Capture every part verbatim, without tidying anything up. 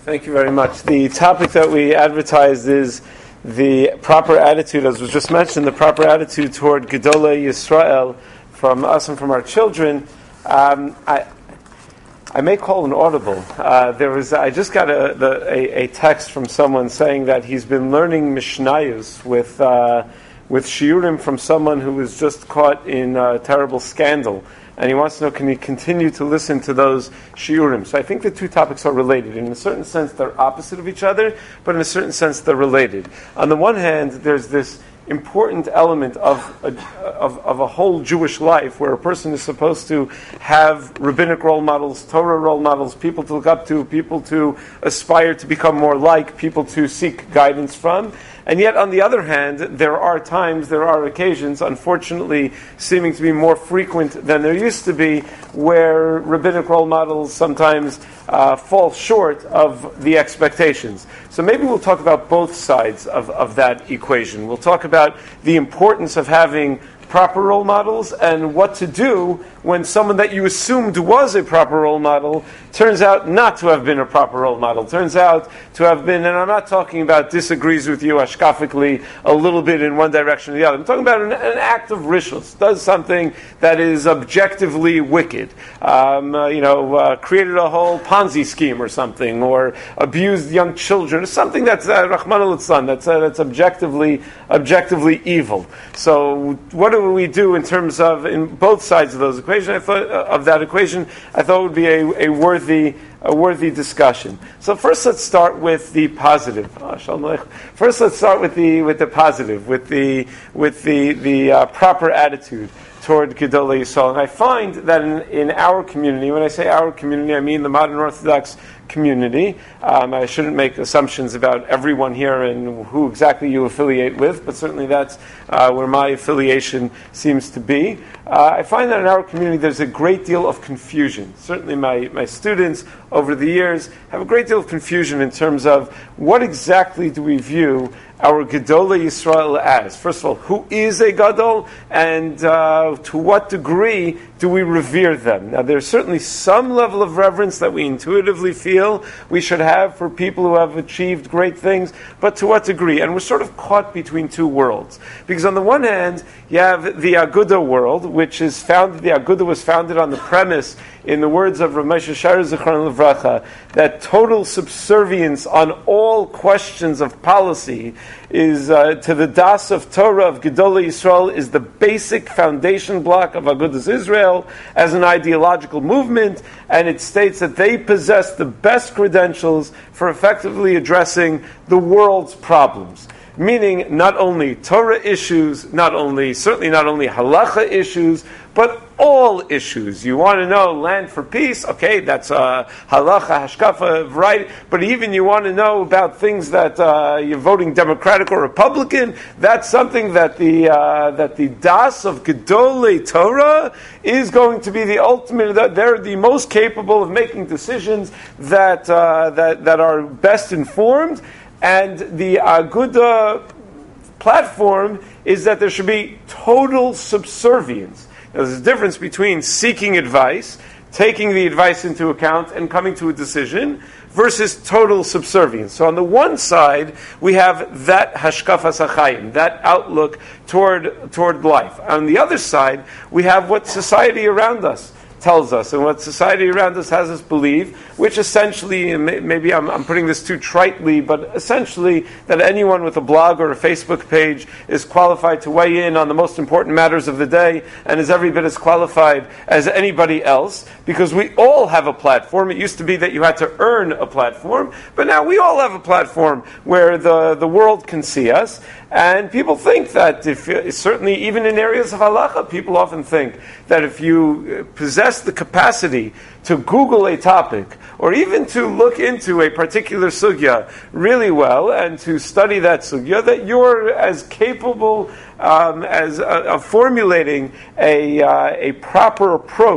Thank you very much. The topic that we advertised is the proper attitude, as was just mentioned, the proper attitude toward Gedolei Yisrael from us and from our children. Um, I, I may call an audible. Uh, there was I just got a, the, a, a text from someone saying that he's been learning Mishnayos with uh, with shiurim from someone who was just caught in a terrible scandal. And he wants to know, can he continue to listen to those shiurim? So I think the two topics are related. In a certain sense, they're opposite of each other, but in a certain sense, they're related. On the one hand, there's this important element of a, of, of a whole Jewish life where a person is supposed to have rabbinic role models, Torah role models, people to look up to, people to aspire to become more like, people to seek guidance from. And yet, on the other hand, there are times, there are occasions, unfortunately, seeming to be more frequent than there used to be, where rabbinic role models sometimes uh, fall short of the expectations. So maybe we'll talk about both sides of, of that equation. We'll talk about the importance of having proper role models and what to do when someone that you assumed was a proper role model turns out not to have been a proper role model, turns out to have been, and I'm not talking about disagrees with you ashkafically a little bit in one direction or the other. I'm talking about an, an act of rishus, does something that is objectively wicked, um, uh, you know, uh, created a whole Ponzi scheme or something, or abused young children, or something that's uh, Rahman al-Litzlan, that's, uh, that's objectively, objectively evil. So what do we do in terms of, in both sides of those equations? I thought uh, of that equation, I thought it would be a, a worthy, a worthy discussion. So first, let's start with the positive. Oh, first, let's start with the with the positive, with the with the the uh, proper attitude toward Gedolei Yisrael. And I find that in, in our community, when I say our community, I mean the modern Orthodox community. Um, I shouldn't make assumptions about everyone here and who exactly you affiliate with, but certainly that's uh, where my affiliation seems to be. Uh, I find that in our community there's a great deal of confusion. Certainly my, my students over the years have a great deal of confusion in terms of what exactly do we view our Gedolei Yisrael as. First of all, who is a Gadol, and uh, to what degree do we revere them? Now, there's certainly some level of reverence that we intuitively feel we should have for people who have achieved great things, but to what degree? And we're sort of caught between two worlds. Because on the one hand, you have the Aguda world, which is founded, the Aguda was founded on the premise, in the words of Rav Moshe Shara Zichron Livracha, that total subservience on all questions of policy is uh, to the das of Torah of Gedolei Yisrael is the basic foundation block of Agudas Israel as an ideological movement, and it states that they possess the best credentials for effectively addressing the world's problems. Meaning not only Torah issues, not only, certainly not only halacha issues, but all issues. You want to know land for peace? Okay, that's uh, halacha, hashkafa, right? But even you want to know about things that uh, you're voting Democratic or Republican, that's something that the uh, that the das of Gedolei Torah is going to be the ultimate. That they're the most capable of making decisions that uh, that that are best informed. And the Aguda platform is that there should be total subservience. Now, there's a difference between seeking advice, taking the advice into account, and coming to a decision, versus total subservience. So on the one side, we have that hashkafas hachayim, that outlook toward toward life. On the other side, we have what society around us tells us, and what society around us has us believe, which essentially, and maybe I'm, I'm putting this too tritely, but essentially that anyone with a blog or a Facebook page is qualified to weigh in on the most important matters of the day, and is every bit as qualified as anybody else, because we all have a platform. It used to be that you had to earn a platform, but now we all have a platform where the, the world can see us. And people think that, if certainly even in areas of halacha, people often think that if you possess the capacity to Google a topic, or even to look into a particular sugya really well, and to study that sugya, that you're as capable um, as uh, of formulating a, uh, a proper approach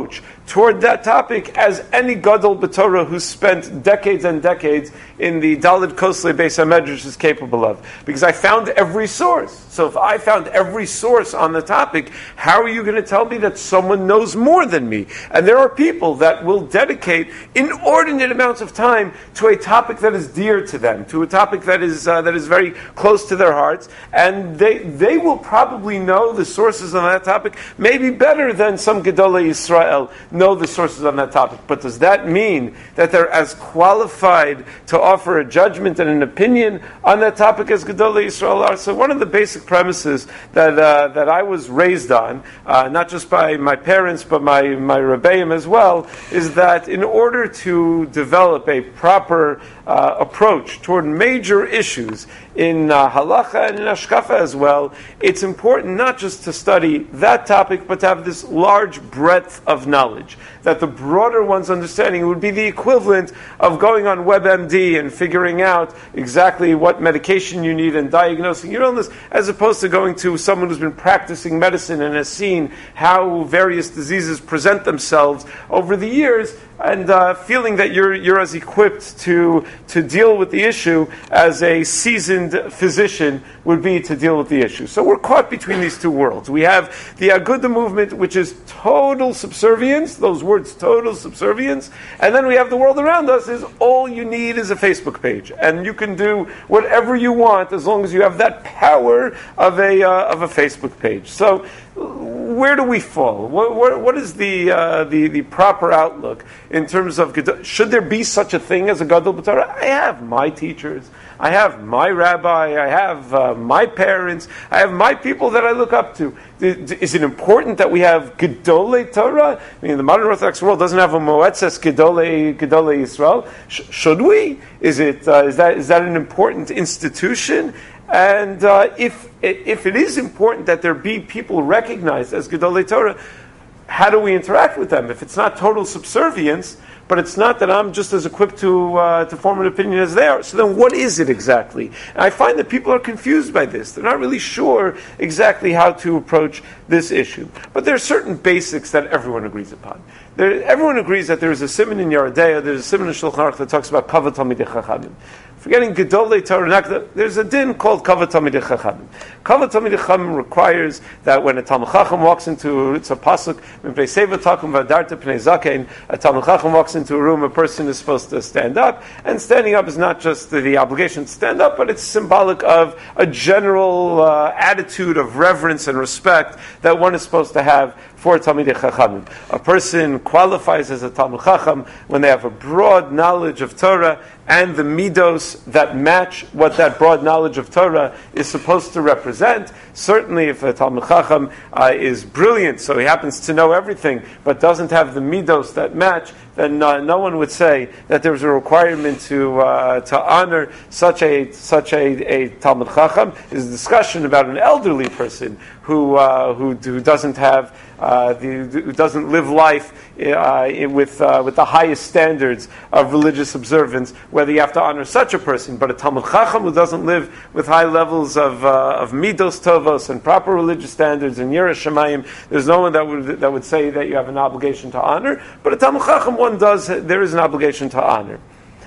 toward that topic as any Gadol B'Torah who spent decades and decades in the Daled Kosle Beis HaMedrash is capable of. Because I found every source. So if I found every source on the topic, how are you going to tell me that someone knows more than me? And there are people that will dedicate inordinate amounts of time to a topic that is dear to them, to a topic that is uh, that is very close to their hearts, and they they will probably know the sources on that topic maybe better than some Gedolei Yisrael know the sources on that topic. But does that mean that they're as qualified to offer a judgment and an opinion on that topic as Gedolei Yisrael are? So one of the basic premises that uh, that I was raised on, uh, not just by my parents but my my Rebbeim as well, is that in order to develop a proper uh, approach toward major issues in uh, halacha and in hashkafa as well, it's important not just to study that topic, but to have this large breadth of knowledge. That the broader one's understanding would be the equivalent of going on WebMD and figuring out exactly what medication you need and diagnosing your illness, as opposed to going to someone who's been practicing medicine and has seen how various diseases present themselves over the years, and uh, feeling that you're you're as equipped to to deal with the issue as a seasoned physician would be to deal with the issue. So we're caught between these two worlds. We have the Aguda movement, which is total subservience, those words, total subservience, and then we have the world around us is all you need is a Facebook page, and you can do whatever you want as long as you have that power of a uh, of a Facebook page. So where do we fall? What, what, what is the, uh, the the proper outlook in terms of should there be such a thing as a Gadol B'Torah? I have my teachers, I have my rabbi, I have uh, my parents, I have my people that I look up to. Is it important that we have Gedolei Torah? I mean, the modern Orthodox world doesn't have a Moetzes Gedolei Gedolei Yisrael. Sh- should we? Is it uh, is that is that an important institution? And uh, if if it is important that there be people recognized as Gedolei Torah, how do we interact with them? If it's not total subservience, but it's not that I'm just as equipped to uh, to form an opinion as they are, so then what is it exactly? And I find that people are confused by this. They're not really sure exactly how to approach this issue. But there are certain basics that everyone agrees upon. There, everyone agrees that there is a siman in Yoreh De'ah, there's a siman in Shulchan Aruch that talks about Kavod Talmidei Chachamim. Forgetting Gedolei Torah, there's a din called Kavod Talmidei Chachamim. Kavod Talmidei Chachamim requires that when a Talmid Chacham walks into, it's a pasuk, Mipnei Seva Takum V'Adarta Pnei Zakein, a Talmid Chacham walks into a room, a person is supposed to stand up, and standing up is not just the, the obligation to stand up, but it's symbolic of a general uh, attitude of reverence and respect that one is supposed to have for Talmidei Chachamim. A person qualifies as a Talmid Chacham when they have a broad knowledge of Torah and the midos that match what that broad knowledge of Torah is supposed to represent. Certainly if a Talmid Chacham uh, is brilliant, so he happens to know everything, but doesn't have the midos that match, then uh, no one would say that there's a requirement to uh, to honor such a such a, a Talmid Chacham. Is a discussion about an elderly person who uh, who, who doesn't have uh, the, who doesn't live life uh, with uh, with the highest standards of religious observance, whether you have to honor such a person. But a Talmid Chacham who doesn't live with high levels of uh, of midos tovos and proper religious standards and Yireh Shamayim, there's no one that would that would say that you have an obligation to honor. But a Talmid Chacham, one does, there is an obligation to honor.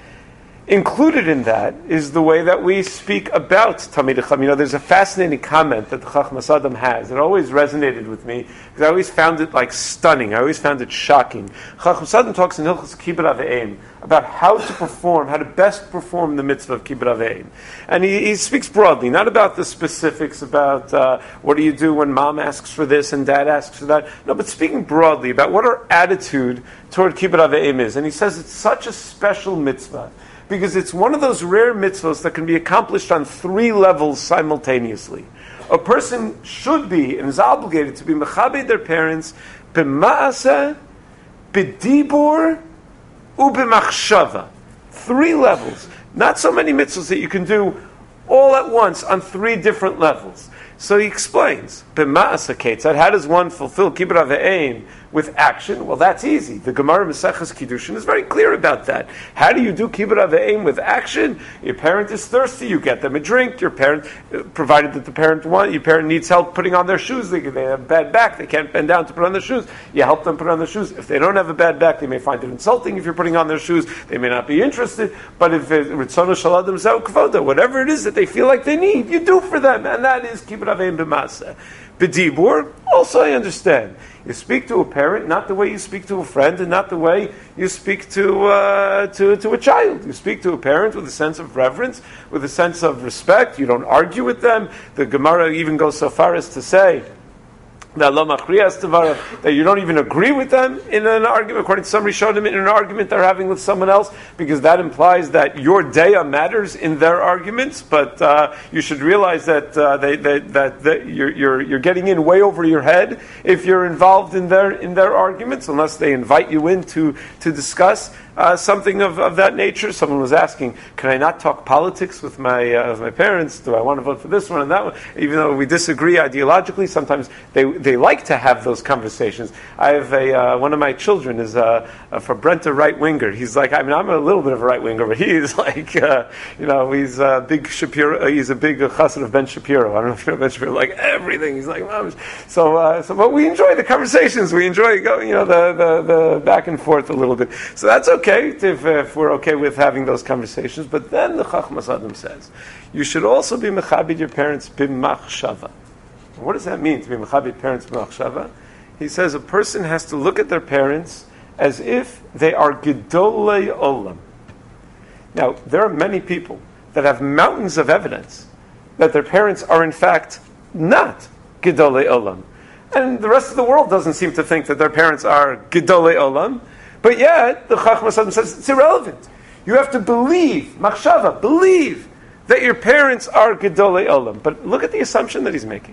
Included in that is the way that we speak about Talmidei Chacham. You know, there's a fascinating comment that the Chachmas Adam has. It always resonated with me because I always found it like stunning. I always found it shocking. Chachmas Adam talks in Hilchos Kibbud Aveim about how to perform, how to best perform the mitzvah of Kibbud Aveim. And he, he speaks broadly, not about the specifics, about uh, what do you do when mom asks for this and dad asks for that. No, but speaking broadly about what our attitude toward Kibbud Aveim is. And he says it's such a special mitzvah because it's one of those rare mitzvahs that can be accomplished on three levels simultaneously. A person should be and is obligated to be mechabed their parents b'ma'aseh, b'dibur, ub'machshava. Three levels. Not so many mitzvahs that you can do all at once on three different levels. So he explains, B'ma'asa ketzad, how does one fulfill kibbud aveim with action? Well, that's easy. The Gemara Maseches Kiddushin is very clear about that. How do you do kibbud aveim with action? Your parent is thirsty, you get them a drink. Your parent, provided that the parent want, your parent needs help putting on their shoes. They, they have a bad back, they can't bend down to put on their shoes. You help them put on their shoes. If they don't have a bad back, they may find it insulting if you're putting on their shoes. They may not be interested. But if Ritzono Shaladim Zeu Kvoda, whatever it is that they feel like they need, you do for them, and that is kibbud aveim b'masa. B'dibur, also I understand. You speak to a parent not the way you speak to a friend, and not the way you speak to uh, to to a child. You speak to a parent with a sense of reverence, with a sense of respect. You don't argue with them. The Gemara even goes so far as to say that that you don't even agree with them in an argument, according to some Rishonim, in an argument they're having with someone else, because that implies that your daya matters in their arguments. But uh, you should realize that uh, they, they, that, that you're, you're you're getting in way over your head if you're involved in their in their arguments, unless they invite you in to to discuss Uh, something of, of that nature. Someone was asking, can I not talk politics with my uh, with my parents? Do I want to vote for this one and that one? Even though we disagree ideologically, sometimes they they like to have those conversations. I have a uh, one of my children is uh, uh, for Brent a right winger. He's like, I mean, I'm a little bit of a right winger, but he's like, uh, you know, he's a big Shapiro. Uh, he's a big uh, chassid of Ben Shapiro. I don't know if you know Ben Shapiro. Like everything, he's like, Mom. So, uh, so, but we enjoy the conversations. We enjoy going, you know, the, the the back and forth a little bit. So that's okay. If, if we're okay with having those conversations. But then the Chachmas Adam says, you should also be mechabed your parents b'machshava. What does that mean, to be mechabed parents b'machshava? He says a person has to look at their parents as if they are gedolei olam. Now, there are many people that have mountains of evidence that their parents are in fact not gedolei olam. And the rest of the world doesn't seem to think that their parents are gedolei olam. But yet, the Chachmas Adam says it's irrelevant. You have to believe, machshava, believe that your parents are gedolei olam. But look at the assumption that he's making.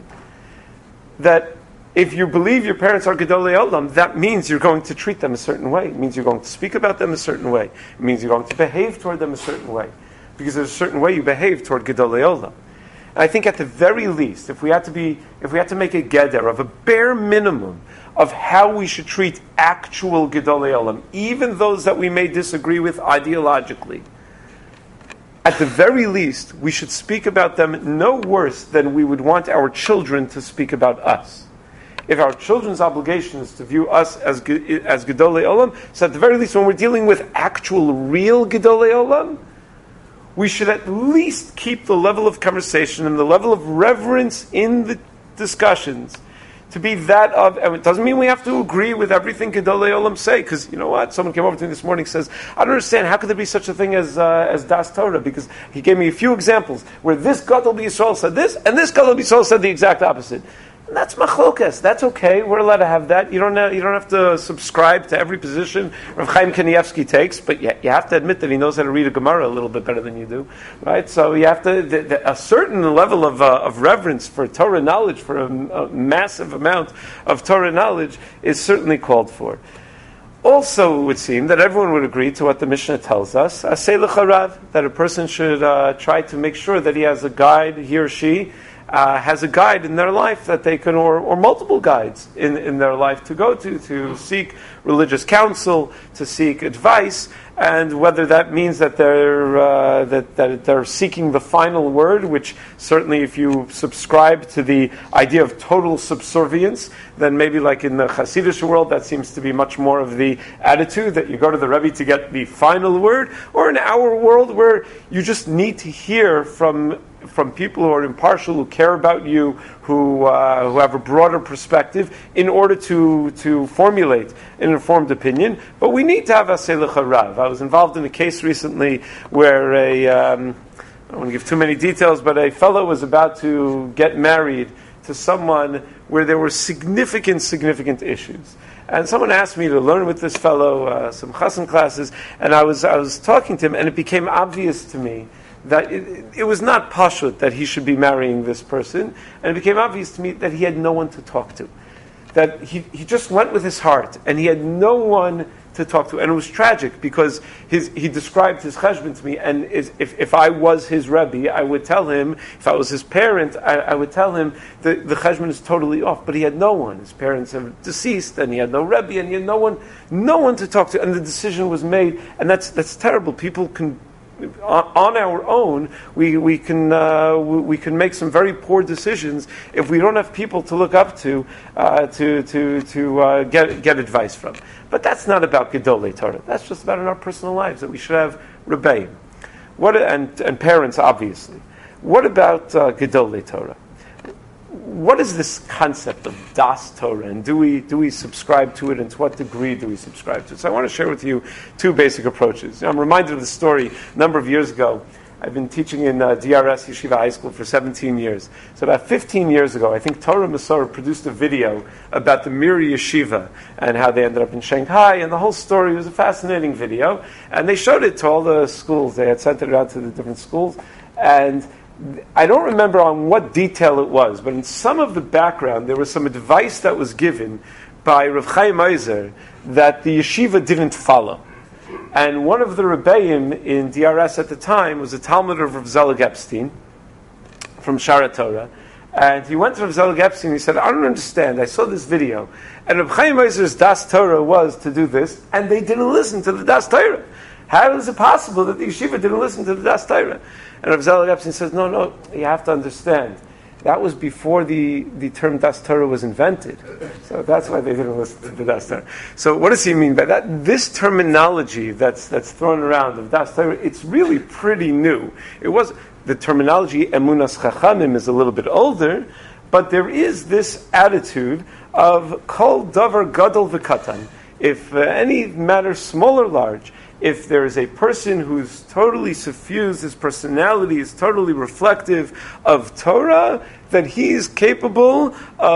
That if you believe your parents are gedolei olam, that means you're going to treat them a certain way. It means you're going to speak about them a certain way. It means you're going to behave toward them a certain way. Because there's a certain way you behave toward gedolei olam. And I think at the very least, if we had to be, if we had to make a geder of a bare minimum of how we should treat actual gedolei olam, even those that we may disagree with ideologically, at the very least, we should speak about them no worse than we would want our children to speak about us. If our children's obligation is to view us as as gedolei olam, so at the very least, when we're dealing with actual, real gedolei olam, we should at least keep the level of conversation and the level of reverence in the discussions to be that of, and it doesn't mean we have to agree with everything Gedolei Olam say, because you know what? Someone came over to me this morning and says, I don't understand, how could there be such a thing as uh, as Das Torah? Because he gave me a few examples where this Gadol B'Yisrael said this, and this Gadol B'Yisrael said the exact opposite. And that's machlokas. That's okay. We're allowed to have that. You don't have, you don't have to subscribe to every position Rav Chaim Kanievsky takes, but you, you have to admit that he knows how to read a Gemara a little bit better than you do, right? So you have to the, the, a certain level of uh, of reverence for Torah knowledge, for a, a massive amount of Torah knowledge, is certainly called for. Also, it would seem that everyone would agree to what the Mishnah tells us, aseh l'charav, that a person should uh, try to make sure that he has a guide, he or she, Uh, has a guide in their life that they can, or, or multiple guides in, in their life to go to, to seek religious counsel, to seek advice, and whether that means that they're uh, that, that they're seeking the final word, which certainly if you subscribe to the idea of total subservience, then maybe like in the Hasidic world, that seems to be much more of the attitude that you go to the Rebbe to get the final word, or in our world where you just need to hear from from people who are impartial, who care about you, who uh, who have a broader perspective, in order to to formulate an informed opinion. But we need to have aseh l'charav. I was involved in a case recently where a um, I don't want to give too many details, but a fellow was about to get married to someone where there were significant, significant issues. And someone asked me to learn with this fellow uh, some chassan classes, and I was I was talking to him, and it became obvious to me that it, it was not pashut that he should be marrying this person, and it became obvious to me that he had no one to talk to. That he, he just went with his heart, and he had no one to talk to. And it was tragic because his, he described his cheshbon to me, and is, if, if I was his Rebbe, I would tell him, if I was his parent, I, I would tell him that the cheshbon is totally off. But he had no one. His parents have deceased, and he had no Rebbe, and he had no one, no one to talk to, and the decision was made, and that's, that's terrible. People can, on our own, we we can uh, we can make some very poor decisions if we don't have people to look up to uh, to to to uh, get get advice from. But that's not about Gedolei Torah. That's just about in our personal lives that we should have rebbeim. What and and parents obviously. What about uh, Gedolei Torah? What is this concept of Das Torah, and do we do we subscribe to it, and to what degree do we subscribe to it? So I want to share with you two basic approaches. I'm reminded of the story a number of years ago. I've been teaching in uh, D R S Yeshiva High School for seventeen years. So about fifteen years ago, I think Torah Masorah produced a video about the Mir Yeshiva and how they ended up in Shanghai, and the whole story was a fascinating video. And they showed it to all the schools. They had sent it out to the different schools, and I don't remember on what detail it was, but in some of the background there was some advice that was given by Rav Chaim Ozer that the yeshiva didn't follow. And one of the rebbeim in D R S at the time was a Talmud of Rav Zelig Epstein from Shara Torah. And he went to Rav Zelig Epstein and he said, I don't understand, I saw this video. And Rav Chaim Ozer's Das Torah was to do this, and they didn't listen to the Das Torah. How is it possible that the yeshiva didn't listen to the Das Torah? And Rav Zelig Epstein says, no, no, you have to understand. That was before the, the term Das Torah was invented. So that's why they didn't listen to the Das Torah. So what does he mean by that? This terminology that's that's thrown around of Das Torah, it's really pretty new. It was, the terminology Emunas Chachamim is a little bit older, but there is this attitude of Kol Davar Gadol V'Katan. If uh, any matter small or large, if there is a person who's totally suffused, his personality is totally reflective of Torah, that he is capable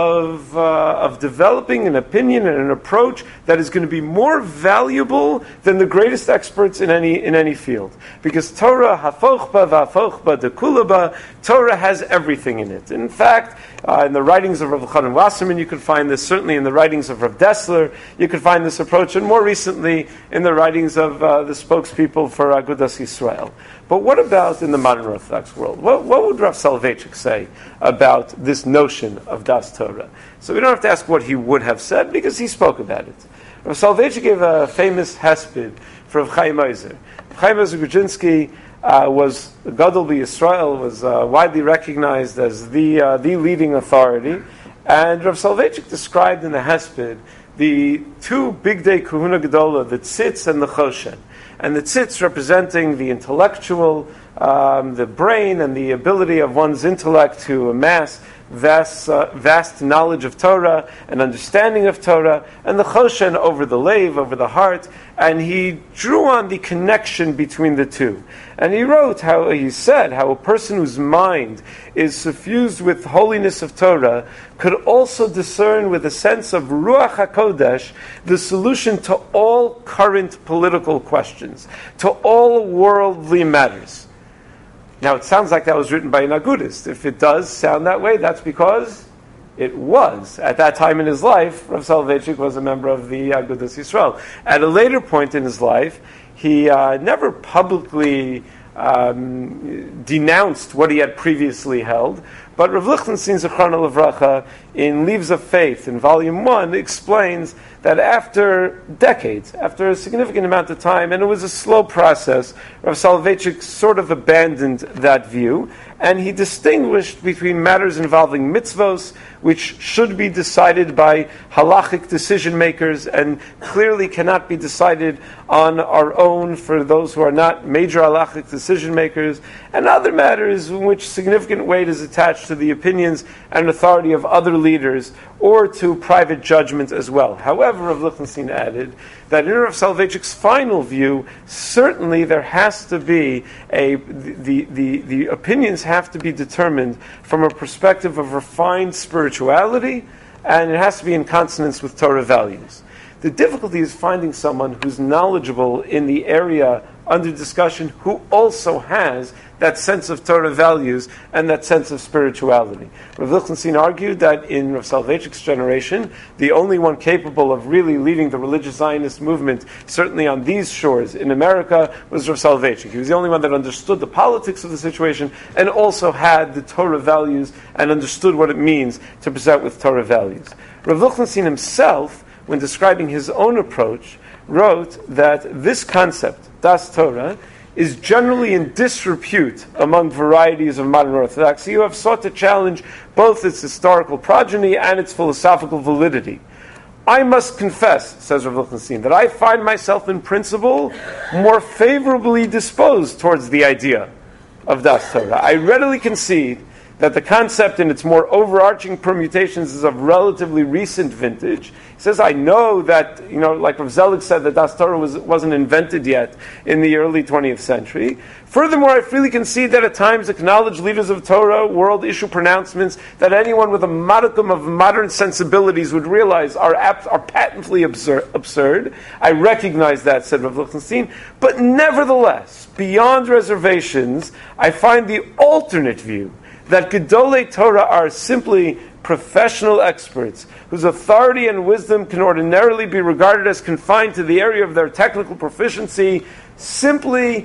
of uh, of developing an opinion and an approach that is going to be more valuable than the greatest experts in any in any field. Because Torah, hafochba v'hafochba dekulaba, Torah has everything in it. In fact, uh, in the writings of Rav Chanan Wasserman, you could find this. Certainly in the writings of Rav Dessler, you could find this approach, and more recently in the writings of uh, the spokespeople for Agudas Yisrael. But what about in the modern Orthodox world? What, what would Rav Soloveitchik say about this notion of Das Torah? So we don't have to ask what he would have said, because he spoke about it. Rav Soloveitchik gave a famous hesped for Rav Chaim Ozer. Rav Chaim Ozer Grudzinski uh, was Gadol B'Yisrael, was uh, widely recognized as the uh, the leading authority, and Rav Soloveitchik described in the hesped the two big day Kahuna Gedola, the Tzitz and the Choshen. And the tzitz representing the intellectual, um, the brain, and the ability of one's intellect to amass vast, uh, vast knowledge of Torah and understanding of Torah, and the choshen over the lave, over the heart. And he drew on the connection between the two. And he wrote how, he said, how a person whose mind is suffused with holiness of Torah could also discern with a sense of Ruach HaKodesh the solution to all current political questions, to all worldly matters. Now, it sounds like that was written by an Agudist. If it does sound that way, that's because it was. At that time in his life, Rav Soloveitchik was a member of the Agudas Yisrael. At a later point in his life, he uh, never publicly um, denounced what he had previously held, but Rav Lichtenstein Zichrono Livracha, in Leaves of Faith, in Volume one, explains that after decades, after a significant amount of time, and it was a slow process, Rav Soloveitchik sort of abandoned that view, and he distinguished between matters involving mitzvos, which should be decided by halachic decision makers, and clearly cannot be decided on our own for those who are not major halachic decision makers, and other matters in which significant weight is attached to the opinions and authority of other leaders, or to private judgment as well. However, Rav Lichtenstein added that in Rav Soloveitchik's final view, certainly there has to be a the, the, the opinions have to be determined from a perspective of refined spirituality, and it has to be in consonance with Torah values. The difficulty is finding someone who's knowledgeable in the area under discussion who also has that sense of Torah values and that sense of spirituality. Rav Lichtenstein argued that in Rav Soloveitchik's generation, the only one capable of really leading the religious Zionist movement, certainly on these shores in America, was Rav Soloveitchik. He was the only one that understood the politics of the situation and also had the Torah values and understood what it means to present with Torah values. Rav Lichtenstein himself, when describing his own approach, wrote that this concept, Das Torah, is generally in disrepute among varieties of modern orthodoxy who have sought to challenge both its historical progeny and its philosophical validity. I must confess, says Rav Lichtenstein, that I find myself in principle more favorably disposed towards the idea of Das Torah. I readily concede that the concept in its more overarching permutations is of relatively recent vintage. He says, I know that, you know, like Rav Zelig said, that Das Torah was, wasn't invented yet in the early twentieth century. Furthermore, I freely concede that at times acknowledged leaders of Torah world issue pronouncements that anyone with a modicum of modern sensibilities would realize are, ap- are patently absurd, absurd. I recognize that, said Rav Lichtenstein, but nevertheless, beyond reservations, I find the alternate view that Gedolei Torah are simply professional experts whose authority and wisdom can ordinarily be regarded as confined to the area of their technical proficiency, simply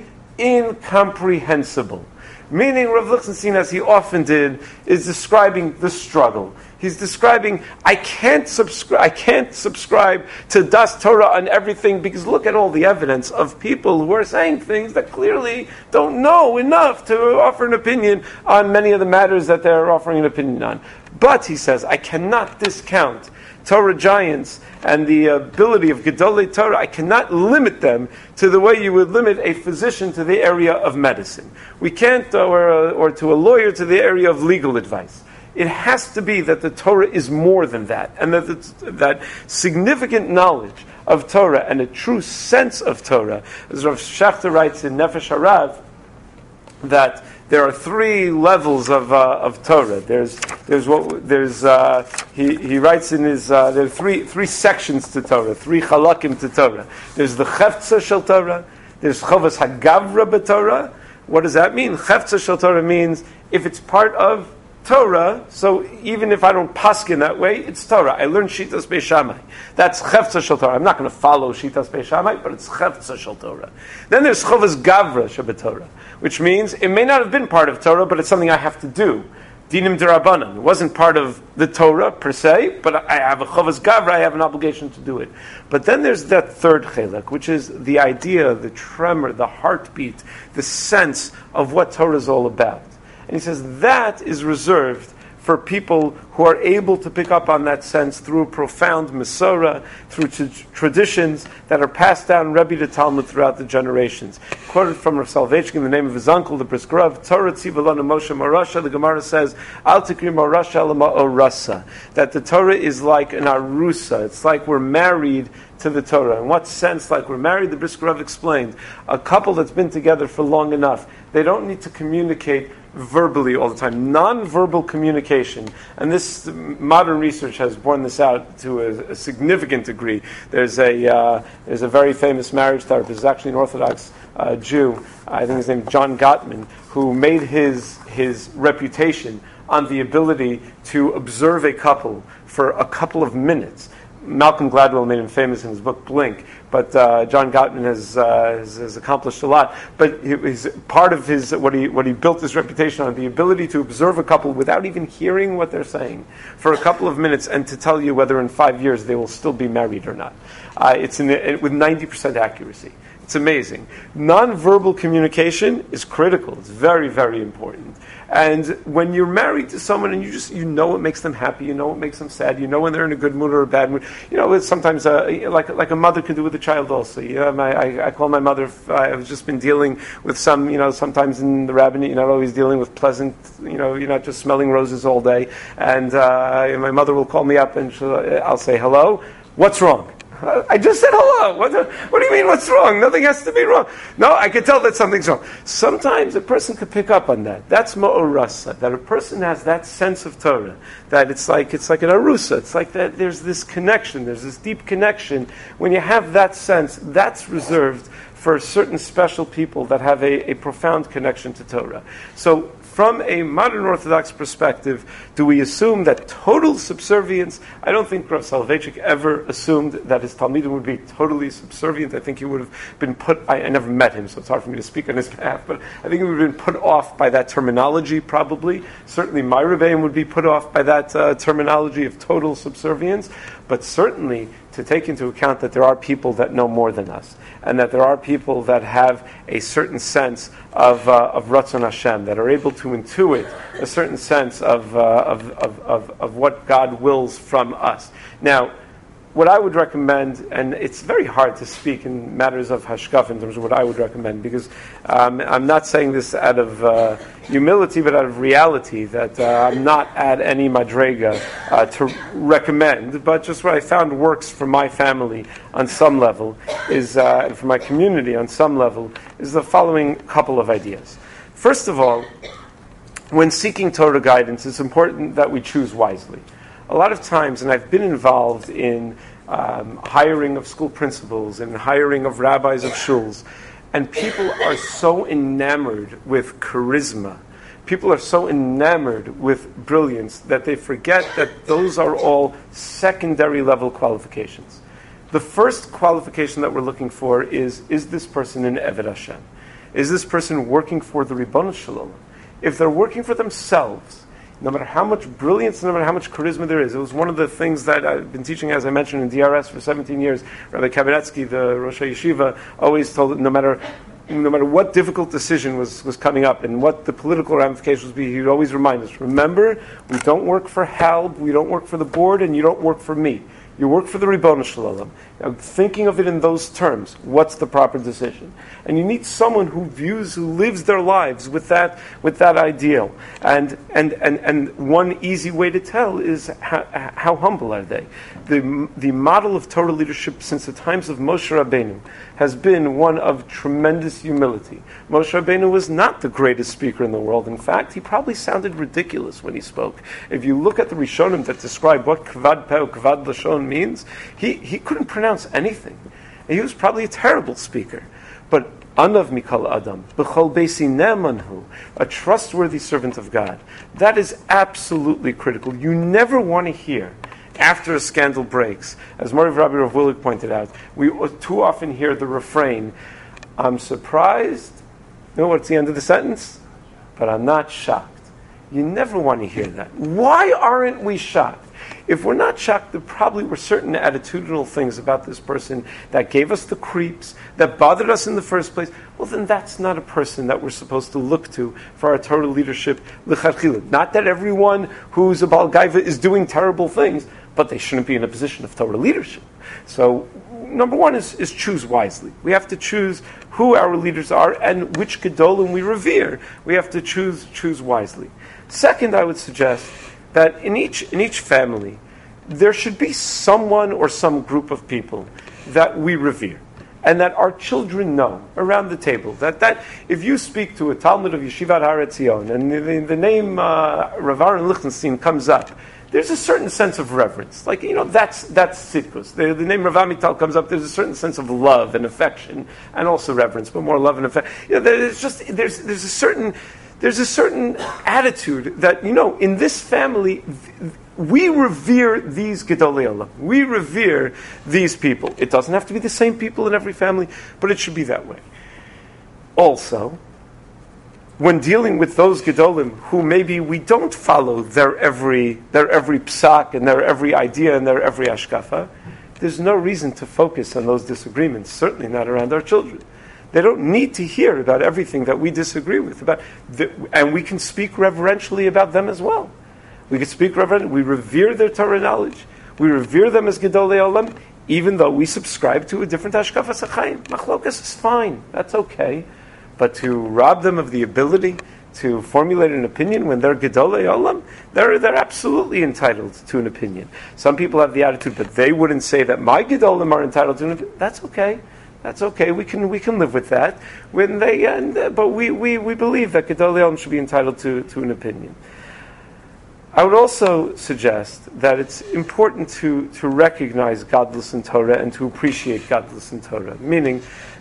incomprehensible. Meaning, Rav Lichtenstein, as he often did, is describing the struggle. He's describing, I can't subscribe, I can't subscribe to Das Torah on everything because look at all the evidence of people who are saying things that clearly don't know enough to offer an opinion on many of the matters that they're offering an opinion on. But, he says, I cannot discount Torah giants and the ability of Gedolei Torah. I cannot limit them to the way you would limit a physician to the area of medicine. We can't, or, or to a lawyer to the area of legal advice. It has to be that the Torah is more than that, and that the, that significant knowledge of Torah and a true sense of Torah, as Rav Schachter writes in Nefesh Harav, that there are three levels of uh, of Torah. There's there's what there's uh, he he writes in his uh, there are three three sections to Torah, three chalakim to Torah. There's the Chefza Shel Torah. There's Chovas Hagavra b'Torah. What does that mean? Chefza Shel Torah means if it's part of Torah, so even if I don't paskin that way, it's Torah. I learned Shitas Beis Shammai. That's Chefza Shel Torah. I'm not going to follow Shitas Beis Shammai, but it's Chefza Shel Torah. Then there's Chovas Gavra Sheb'Torah, which means it may not have been part of Torah, but it's something I have to do. Dinim D'Rabbanan. It wasn't part of the Torah per se, but I have a Chovas Gavra, I have an obligation to do it. But then there's that third chelek, which is the idea, the tremor, the heartbeat, the sense of what Torah is all about. And he says that is reserved for people who are able to pick up on that sense through profound Masorah, through t- traditions that are passed down Rebbe to Talmud throughout the generations. Quoted from Rav Soloveitchik in the name of his uncle, the Brisker Rav, Torah Tzivalana Moshe Marasha, the Gemara says, Al Tikri Marasha Lama Orasa, that the Torah is like an arusa, it's like we're married to the Torah. In what sense, like we're married? The Brisker Rav explained, a couple that's been together for long enough, they don't need to communicate verbally all the time. Non-verbal communication, and this modern research has borne this out to a, a significant degree. There's a uh, there's a very famous marriage therapist, actually an Orthodox uh, Jew, I think his name is John Gottman, who made his his reputation on the ability to observe a couple for a couple of minutes. Malcolm Gladwell made him famous in his book Blink, but uh, John Gottman has, uh, has has accomplished a lot. But he's part of his what he what he built his reputation on, the ability to observe a couple without even hearing what they're saying for a couple of minutes and to tell you whether in five years they will still be married or not. Uh, it's in the, with ninety percent accuracy. It's amazing. Non-verbal communication is critical. It's very, very important. And when you're married to someone and you just, you know what makes them happy, you know what makes them sad, you know when they're in a good mood or a bad mood. You know, it's sometimes uh, like like a mother can do with a child also. You know, my, I, I call my mother, I've just been dealing with some, you know, sometimes in the rabbinate, you're not always dealing with pleasant, you know, you're not just smelling roses all day. And uh, my mother will call me up and I'll say, hello, what's wrong? I just said hello. What, what do you mean, what's wrong? Nothing has to be wrong. No, I can tell that something's wrong. Sometimes a person could pick up on that. That's ma'orasa, that a person has that sense of Torah, that it's like it's like an arusa. It's like that there's this connection, there's this deep connection. When you have that sense, that's reserved for certain special people that have a, a profound connection to Torah. So from a modern Orthodox perspective, do we assume that total subservience? I don't think Rav Soloveitchik ever assumed that his Talmidim would be totally subservient. I think he would have been put, I, I never met him, so it's hard for me to speak on his behalf, but I think he would have been put off by that terminology probably. Certainly my Rebbeim would be put off by that uh, terminology of total subservience, but certainly to take into account that there are people that know more than us, and that there are people that have a certain sense of uh, of Ratzon Hashem, that are able to intuit a certain sense of, uh, of, of, of, of what God wills from us. Now, what I would recommend, and it's very hard to speak in matters of hashkaf in terms of what I would recommend, because um, I'm not saying this out of uh, humility, but out of reality, that uh, I'm not at any madrega uh, to recommend, but just what I found works for my family on some level, is uh, and for my community on some level, is the following couple of ideas. First of all, when seeking Torah guidance, it's important that we choose wisely. A lot of times, and I've been involved in um, hiring of school principals and hiring of rabbis of shuls, and people are so enamored with charisma, people are so enamored with brilliance that they forget that those are all secondary level qualifications. The first qualification that we're looking for is, is this person an Eved Hashem? Is this person working for the Ribbon Shalom? If they're working for themselves, no matter how much brilliance, no matter how much charisma there is. It was one of the things that I've been teaching, as I mentioned, in D R S for seventeen years. Rabbi Kabinetsky, the Rosh Yeshiva, always told that no matter no matter what difficult decision was, was coming up and what the political ramifications would be, he would always remind us, remember, we don't work for Halb, we don't work for the board, and you don't work for me. You work for the Ribbon Shalom. Now, thinking of it in those terms, what's the proper decision? And you need someone who views, who lives their lives with that, with that ideal. And and and and one easy way to tell is how, how humble are they. The the model of Torah leadership since the times of Moshe Rabbeinu has been one of tremendous humility. Moshe Rabbeinu was not the greatest speaker in the world. In fact, he probably sounded ridiculous when he spoke. If you look at the Rishonim that describe what kvad peh, kvad lashon means, he, he couldn't pronounce anything. And he was probably a terrible speaker. But Anav Mikal Adam, B'chol Beisi Ne'emanhu, a trustworthy servant of God. That is absolutely critical. You never want to hear, after a scandal breaks, as Moriv Rabbi Rav Willig pointed out, we too often hear the refrain, I'm surprised, you know what's the end of the sentence? But I'm not shocked. You never want to hear that. Why aren't we shocked? If we're not shocked, there probably were certain attitudinal things about this person that gave us the creeps, that bothered us in the first place. Well, then that's not a person that we're supposed to look to for our Torah leadership. Not that everyone who's a Baal Gaiva is doing terrible things, but they shouldn't be in a position of Torah leadership. So, number one is, is choose wisely. We have to choose who our leaders are and which Gedolim we revere. We have to choose choose wisely. Second, I would suggest that in each in each family, there should be someone or some group of people that we revere, and that our children know around the table. That that if you speak to a Talmud of Yeshivat Har Etzion, and the, the name uh, Rav Aaron Lichtenstein comes up, there's a certain sense of reverence. Like, you know, that's that's Tzidkus. The, the name Rav Amital comes up, there's a certain sense of love and affection, and also reverence, but more love and affection. You know, there's just there's there's a certain There's a certain attitude that, you know, in this family, we revere these Gedolei Olam. We revere these people. It doesn't have to be the same people in every family, but it should be that way. Also, when dealing with those Gedolim who maybe we don't follow their every their every psak and their every idea and their every ashkafa, there's no reason to focus on those disagreements, certainly not around our children. They don't need to hear about everything that we disagree with, about the, and we can speak reverentially about them as well. We can speak reverentially. We revere their Torah knowledge. We revere them as Gedolei Olam, even though we subscribe to a different Hashkafas HaChaim. Machlokas is fine. That's okay. But to rob them of the ability to formulate an opinion when they're Gedolei Olam, they're, they're absolutely entitled to an opinion. Some people have the attitude, but they wouldn't say that my Gedolim are entitled to an opinion. That's okay. That's okay. We can we can live with that. When they, and, uh, but we, we, we believe that Gedolei Olam should be entitled to, to an opinion. I would also suggest that it's important to, to recognize godless in Torah and to appreciate godless in Torah. Meaning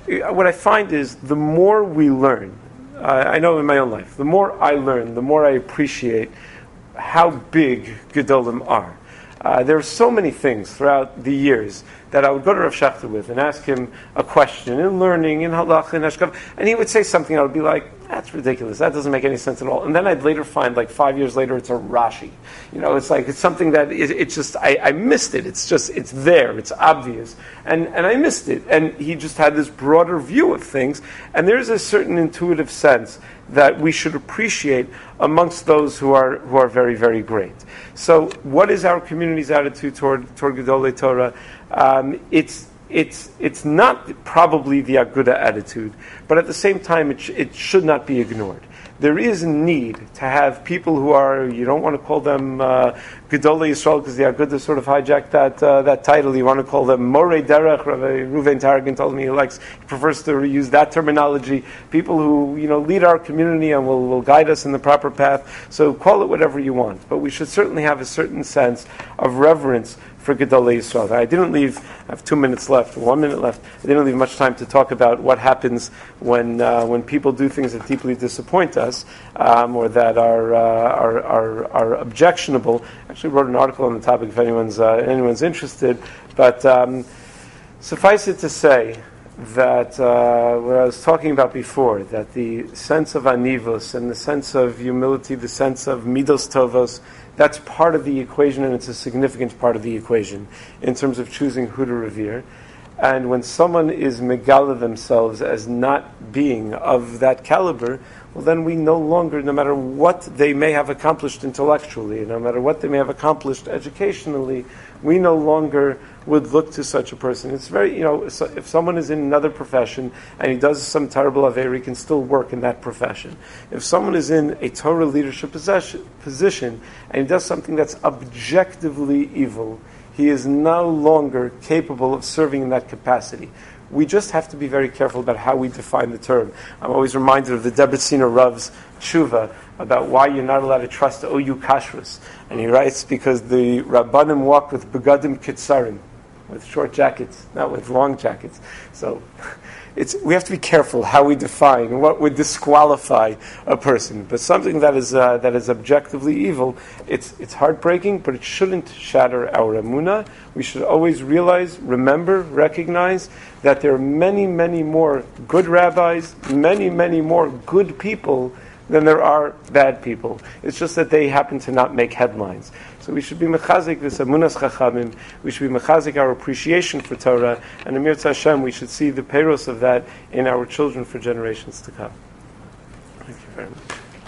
what I find is the more we learn, uh, I know in my own life, the more I learn, the more I appreciate how big Gedolim are. Uh, there are so many things throughout the years that I would go to Rav Schachter with and ask him a question in learning, in halach, in hashkav, and he would say something. I would be like, "That's ridiculous. That doesn't make any sense at all." And then I'd later find, like five years later, it's a Rashi. You know, it's like it's something that it, it's just I, I missed it. It's just it's there. It's obvious, and and I missed it. And he just had this broader view of things. And there's a certain intuitive sense that we should appreciate amongst those who are who are very, very great. So, what is our community's attitude toward toward Gedolei Torah? Um, it's it's it's not probably the Aguda attitude, but at the same time, it sh- it should not be ignored. There is a need to have people who are, you don't want to call them uh, Gedolei Yisrael because the Aguda sort of hijacked that uh, that title. You want to call them Morei Derech. Rabbi Reuven Taragin told me he likes, he prefers to use that terminology. People who, you know, lead our community and will, will guide us in the proper path. So call it whatever you want. But we should certainly have a certain sense of reverence for Gedolei Yisrael. I didn't leave, I have two minutes left, one minute left. I didn't leave much time to talk about what happens when uh, when people do things that deeply disappoint us um, or that are, uh, are, are are objectionable. I actually wrote an article on the topic if anyone's uh, anyone's interested. But um, suffice it to say that uh, what I was talking about before, that the sense of anivos and the sense of humility, the sense of midos tovos, that's part of the equation, and it's a significant part of the equation in terms of choosing who to revere. And when someone is megala themselves as not being of that caliber, well, then we no longer, no matter what they may have accomplished intellectually, no matter what they may have accomplished educationally, we no longer would look to such a person. It's very, you know, if someone is in another profession and he does some terrible aver, he can still work in that profession. If someone is in a Torah leadership possession, position and he does something that's objectively evil, he is no longer capable of serving in that capacity. We just have to be very careful about how we define the term. I'm always reminded of the Debreciner Rav's tshuva about why you're not allowed to trust O U Kashrus. And he writes, because the Rabbanim walk with begadim kitsarim, with short jackets, not with long jackets. So it's we have to be careful how we define what would disqualify a person. But something that is uh, that is objectively evil, it's it's heartbreaking, but it shouldn't shatter our emunah. We should always realize, remember, recognize that there are many, many more good rabbis, many, many more good people than there are bad people. It's just that they happen to not make headlines. So we should be mechazik this emunas chachamim. We should be mechazik our appreciation for Torah, and Amir Hashem, we should see the peiros of that in our children for generations to come.